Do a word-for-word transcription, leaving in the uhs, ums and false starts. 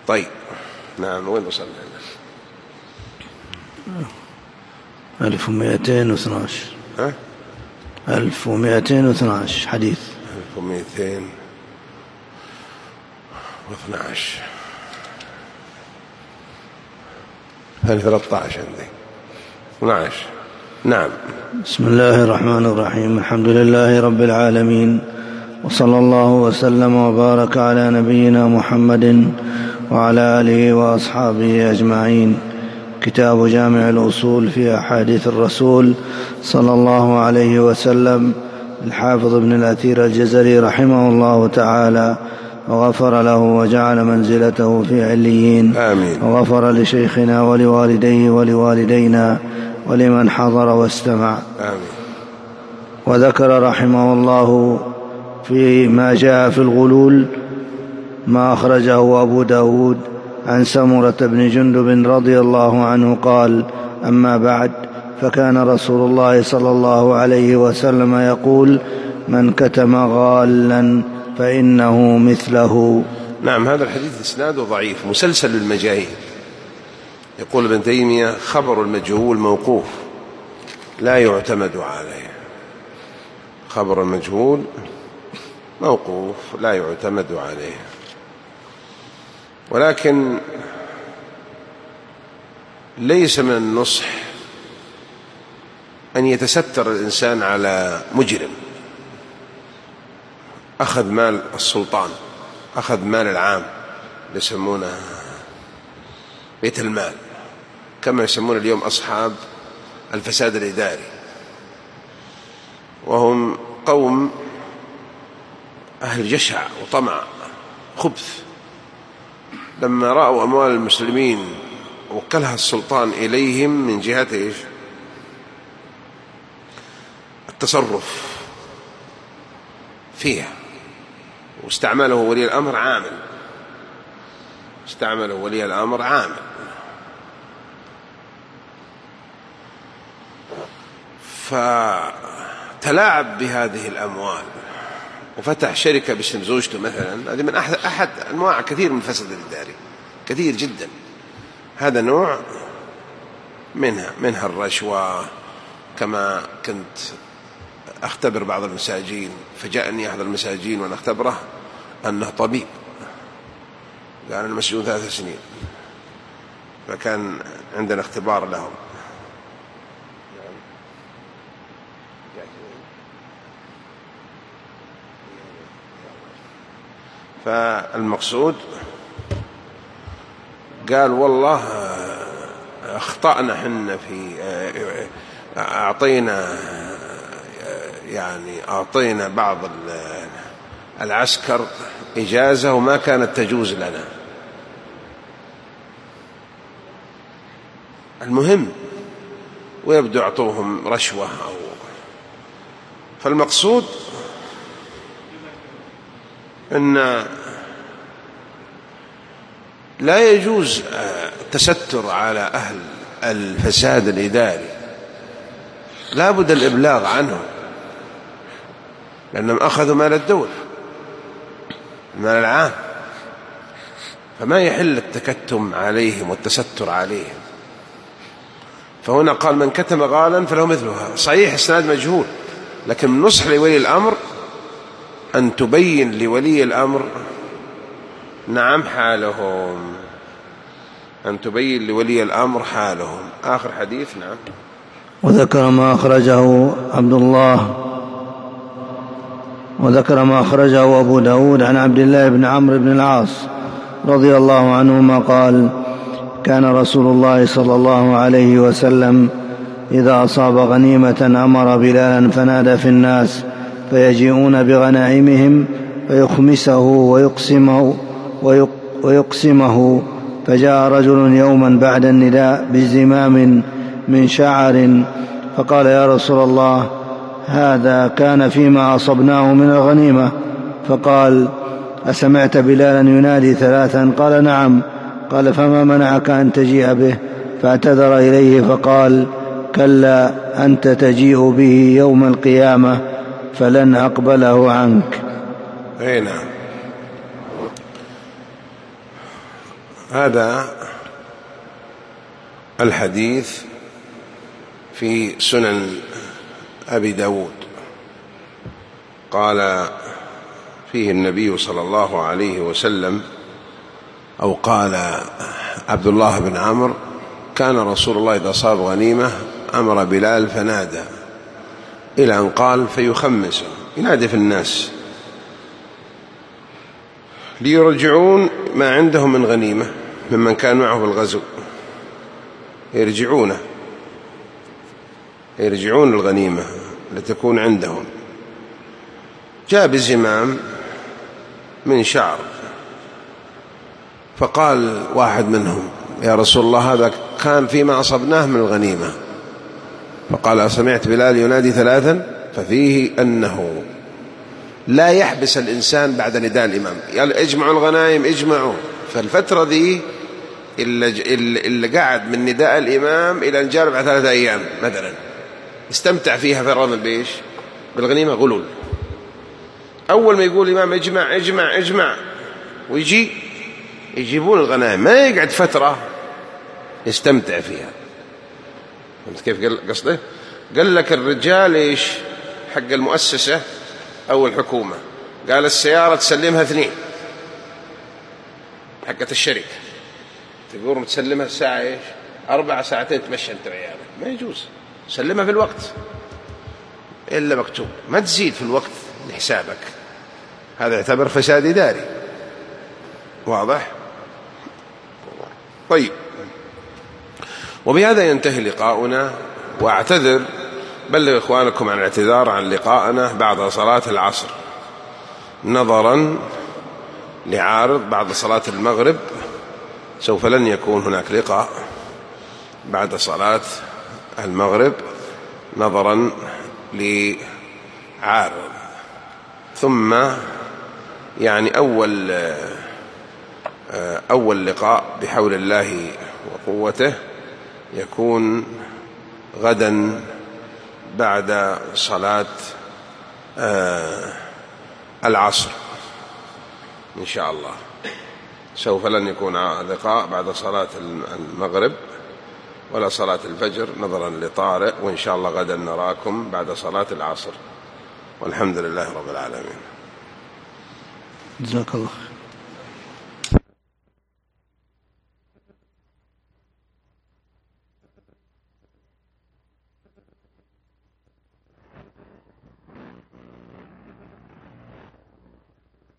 طيب نعم، وين وصلنا؟ ألف ومئتين واثناش. ها؟ ألف ومئتين واثناش حديث. ألف ومئتين واثناش. هل ثلاثة عشر عندي؟ اثناش. نعم. بسم الله الرحمن الرحيم. الحمد لله رب العالمين، وصلى الله وسلم وبارك على نبينا محمد وعلى آله وأصحابه أجمعين. كتاب جامع الأصول في أحاديث الرسول صلى الله عليه وسلم، الحافظ ابن الأثير الجزري رحمه الله تعالى، وغفر له وجعل منزلته في عليين. آمين. وغفر لشيخنا ولوالديه ولوالدينا ولمن حضر واستمع. آمين. وذكر رحمه الله فيما جاء في الغلول ما أخرجه أبو داود عن سمرة بن جندب رضي الله عنه قال: أما بعد، فكان رسول الله صلى الله عليه وسلم يقول: من كتم غالا فإنه مثله. نعم، هذا الحديث إسناده ضعيف مسلسل المجاهيل. يقول ابن تيمية: خبر المجهول موقوف لا يعتمد عليه. خبر المجهول موقوف لا يعتمد عليه. ولكن ليس من النصح أن يتستر الإنسان على مجرم أخذ مال السلطان، أخذ مال العام، يسمونه بيت المال، كما يسمون اليوم أصحاب الفساد الإداري، وهم قوم أهل جشع وطمع خبث. لما رأوا أموال المسلمين وكلها السلطان إليهم من جهة إيش؟ التصرف فيها، واستعمله ولي الأمر عامل استعمله ولي الأمر عامل فتلاعب بهذه الأموال وفتح شركة باسم زوجته مثلا. هذه من أحد, أحد أنواع كثير من الفساد الإداري، كثير جدا. هذا نوع منها منها الرشوة. كما كنت أختبر بعض المساجين، فجاءني أحد المساجين وأنا أختبره أنه طبيب، قال أنا مسجون ثلاث سنين، فكان عندنا اختبار لهم. فالمقصود قال: والله أخطأنا حنا في أعطينا يعني أعطينا بعض العسكر إجازة وما كانت تجوز لنا. المهم ويبدو أعطوهم رشوة أو فالمقصود أن لا يجوز التستر على أهل الفساد الإداري، لا بد الإبلاغ عنهم، لأنهم أخذوا مال الدولة، المال العام، فما يحل التكتم عليهم والتستر عليهم. فهنا قال: من كتم غالا فله مثلها. صحيح إسناد مجهول، لكن النصح لولي الأمر أن تبين لولي الأمر نعم حالهم، أن تبين لولي الأمر حالهم. آخر حديث. نعم. وذكر ما أخرجه عبد الله وذكر ما أخرجه أبو داود عن عبد الله بن عمرو بن العاص رضي الله عنهما قال: كان رسول الله صلى الله عليه وسلم إذا أصاب غنيمة أمر بلالا فنادى في الناس فيجيئون بغنائمهم فيخمسه ويقسمه, ويقسمه. فجاء رجل يوما بعد النداء بزمام من شعر فقال: يا رسول الله، هذا كان فيما أصبناه من الغنيمة. فقال: أسمعت بلالا ينادي ثلاثا؟ قال: نعم. قال: فما منعك أن تجيء به؟ فاعتذر إليه فقال: كلا، أنت تجيء به يوم القيامة فلن أقبله عنك. أي نعم. هذا الحديث في سنن أبي داود. قال فيه النبي صلى الله عليه وسلم، أو قال عبد الله بن عمرو: كان رسول الله إذا أصاب غنيمة أمر بلال فنادى، إلى أن قال: فيخمس، ينادي في الناس ليرجعون ما عندهم من غنيمة ممن كان معه بالغزو، يرجعونه يرجعون الغنيمة لتكون عندهم. جاء بزمام من شعر، فقال واحد منهم: يا رسول الله، هذا كان فيما أصبناه من الغنيمة. فقال: سمعت بلال ينادي ثلاثا؟ ففيه أنه لا يحبس الإنسان بعد نداء الإمام، قال: اجمعوا الغنائم اجمعوا. فالفترة دي اللي, اللي قعد من نداء الإمام إلى أن جاء بعد ثلاثة أيام مثلا استمتع فيها في الرمضان بإيش؟ بالغنيمة غلول. أول ما يقول الإمام اجمع اجمع اجمع ويجي يجيبون الغنائم، ما يقعد فترة يستمتع فيها. فهمت كيف قصده؟ قال لك الرجال إيش حق المؤسسة أو الحكومة، قال السيارة تسلمها اثنين حقة الشركة، تقول تسلمها الساعة إيش أربع ساعتين تمشي أنت وعيالك، ما يجوز. سلمها في الوقت إلا مكتوب، ما تزيد في الوقت لحسابك، هذا يعتبر فساد إداري. واضح؟ طيب، وبهذا ينتهي لقاؤنا، وأعتذر بلغ إخوانكم عن الاعتذار عن لقائنا بعد صلاة العصر نظرا لعارض بعد صلاة المغرب، سوف لن يكون هناك لقاء بعد صلاة المغرب نظرا لعارض. ثم يعني أول أول لقاء بحول الله وقوته يكون غدا بعد صلاة العصر إن شاء الله. سوف لن يكون لقاء بعد صلاة المغرب ولا صلاة الفجر نظرا لطارئ، وإن شاء الله غدا نراكم بعد صلاة العصر، والحمد لله رب العالمين. جزاك الله.